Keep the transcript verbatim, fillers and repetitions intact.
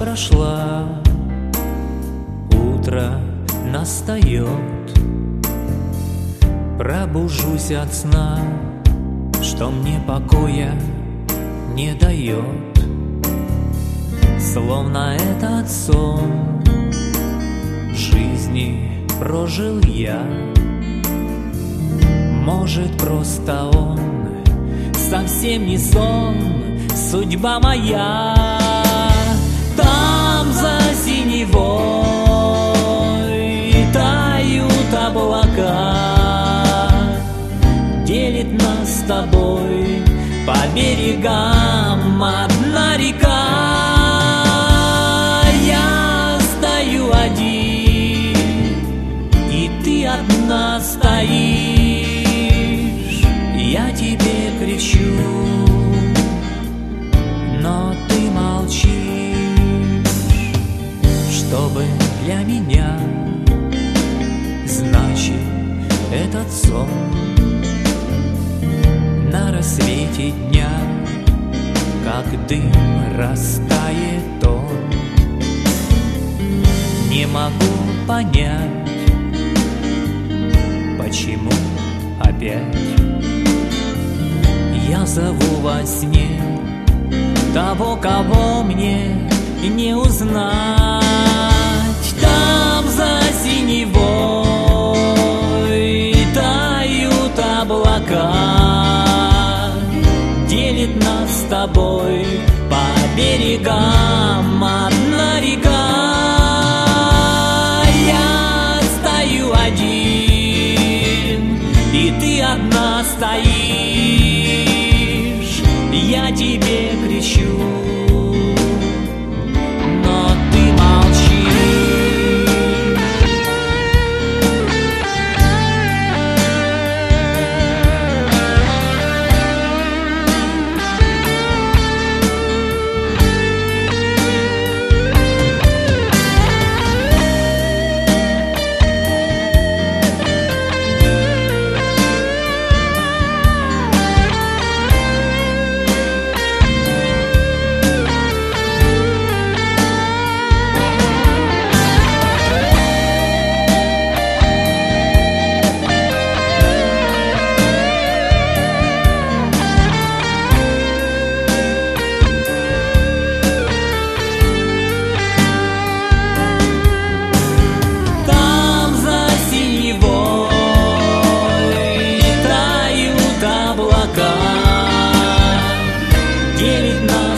прошла, утро настает. Пробужусь от сна, что мне покоя не дает. Словно этот сон жизни прожил я. Может, просто он совсем не сон, судьба моя. Там за синевой тают облака, делит нас с тобой по берегам одна река. Я стою один, и ты одна стоишь. Я тебе кричу, но ты молчишь. Чтобы для меня значит этот сон. На рассвете дня, как дым, растает он. Не могу понять, почему опять я зову во сне того, кого мне не узнать. Там за синевой тают облака, делит нас с тобой по берегам одна река. Я стою один, и ты одна стоишь. Я тебе кричу, но ты молчишь. Делит нас